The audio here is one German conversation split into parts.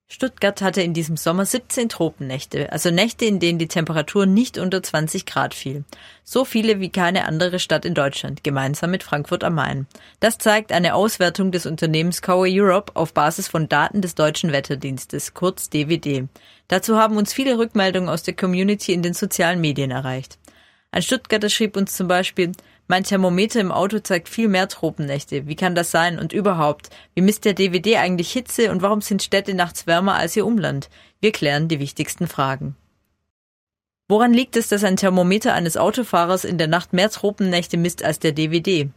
Stuttgart hatte in diesem Sommer 17 Tropennächte, also Nächte, in denen die Temperatur nicht unter 20 Grad fiel. So viele wie keine andere Stadt in Deutschland, gemeinsam mit Frankfurt am Main. Das zeigt eine Auswertung des Unternehmens Cower Europe auf Basis von Daten des Deutschen Wetterdienstes, kurz DWD. Dazu haben uns viele Rückmeldungen aus der Community in den sozialen Medien erreicht. Ein Stuttgarter schrieb uns zum Beispiel: Mein Thermometer im Auto zeigt viel mehr Tropennächte. Wie kann das sein? Und überhaupt, wie misst der DWD eigentlich Hitze und warum sind Städte nachts wärmer als ihr Umland? Wir klären die wichtigsten Fragen. Woran liegt es, dass ein Thermometer eines Autofahrers in der Nacht mehr Tropennächte misst als der DWD?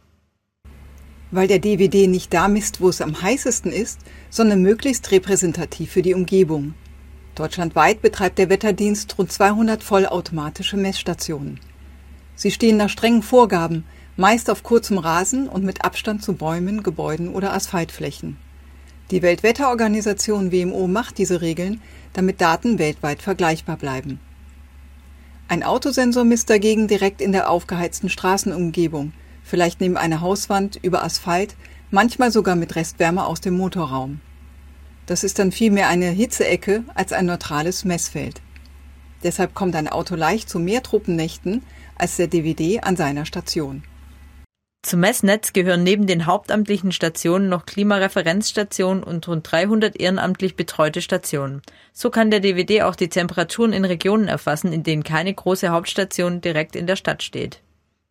Weil der DWD nicht da misst, wo es am heißesten ist, sondern möglichst repräsentativ für die Umgebung. Deutschlandweit betreibt der Wetterdienst rund 200 vollautomatische Messstationen. Sie stehen nach strengen Vorgaben, meist auf kurzem Rasen und mit Abstand zu Bäumen, Gebäuden oder Asphaltflächen. Die Weltwetterorganisation WMO macht diese Regeln, damit Daten weltweit vergleichbar bleiben. Ein Autosensor misst dagegen direkt in der aufgeheizten Straßenumgebung, vielleicht neben einer Hauswand, über Asphalt, manchmal sogar mit Restwärme aus dem Motorraum. Das ist dann vielmehr eine Hitzeecke als ein neutrales Messfeld. Deshalb kommt ein Auto leicht zu mehr Tropennächten als der DWD an seiner Station. Zum Messnetz gehören neben den hauptamtlichen Stationen noch Klimareferenzstationen und rund 300 ehrenamtlich betreute Stationen. So kann der DWD auch die Temperaturen in Regionen erfassen, in denen keine große Hauptstation direkt in der Stadt steht.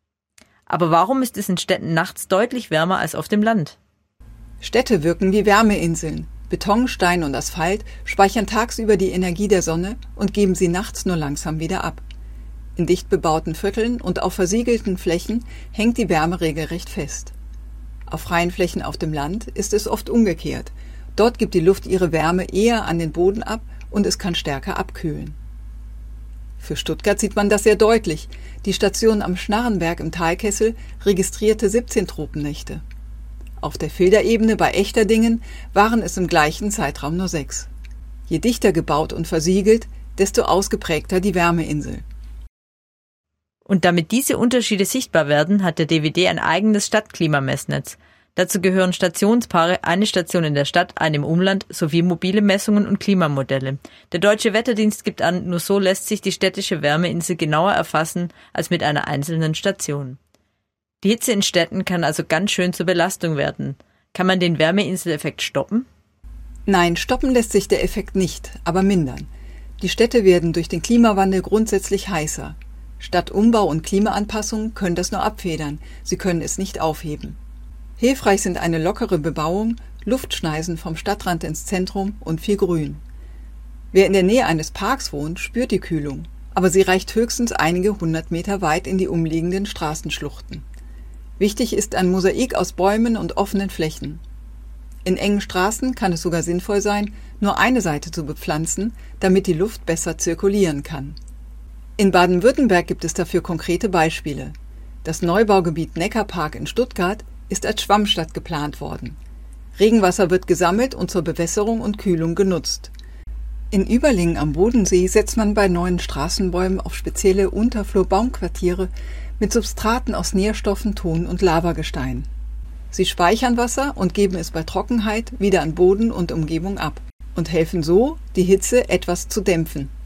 Aber warum ist es in Städten nachts deutlich wärmer als auf dem Land? Städte wirken wie Wärmeinseln. Beton, Stein und Asphalt speichern tagsüber die Energie der Sonne und geben sie nachts nur langsam wieder ab. In dicht bebauten Vierteln und auf versiegelten Flächen hängt die Wärme regelrecht fest. Auf freien Flächen auf dem Land ist es oft umgekehrt. Dort gibt die Luft ihre Wärme eher an den Boden ab und es kann stärker abkühlen. Für Stuttgart sieht man das sehr deutlich. Die Station am Schnarrenberg im Talkessel registrierte 17 Tropennächte. Auf der Filderebene bei Echterdingen waren es im gleichen Zeitraum nur 6. Je dichter gebaut und versiegelt, desto ausgeprägter die Wärmeinsel. Und damit diese Unterschiede sichtbar werden, hat der DWD ein eigenes Stadtklimamessnetz. Dazu gehören Stationspaare, eine Station in der Stadt, eine im Umland, sowie mobile Messungen und Klimamodelle. Der Deutsche Wetterdienst gibt an, nur so lässt sich die städtische Wärmeinsel genauer erfassen als mit einer einzelnen Station. Die Hitze in Städten kann also ganz schön zur Belastung werden. Kann man den Wärmeinseleffekt stoppen? Nein, stoppen lässt sich der Effekt nicht, aber mindern. Die Städte werden durch den Klimawandel grundsätzlich heißer. Stadtumbau und Klimaanpassung können das nur abfedern, sie können es nicht aufheben. Hilfreich sind eine lockere Bebauung, Luftschneisen vom Stadtrand ins Zentrum und viel Grün. Wer in der Nähe eines Parks wohnt, spürt die Kühlung, aber sie reicht höchstens einige 100 Meter weit in die umliegenden Straßenschluchten. Wichtig ist ein Mosaik aus Bäumen und offenen Flächen. In engen Straßen kann es sogar sinnvoll sein, nur eine Seite zu bepflanzen, damit die Luft besser zirkulieren kann. In Baden-Württemberg gibt es dafür konkrete Beispiele. Das Neubaugebiet Neckarpark in Stuttgart ist als Schwammstadt geplant worden. Regenwasser wird gesammelt und zur Bewässerung und Kühlung genutzt. In Überlingen am Bodensee setzt man bei neuen Straßenbäumen auf spezielle Unterflurbaumquartiere mit Substraten aus Nährstoffen, Ton und Lavagestein. Sie speichern Wasser und geben es bei Trockenheit wieder an Boden und Umgebung ab und helfen so, die Hitze etwas zu dämpfen.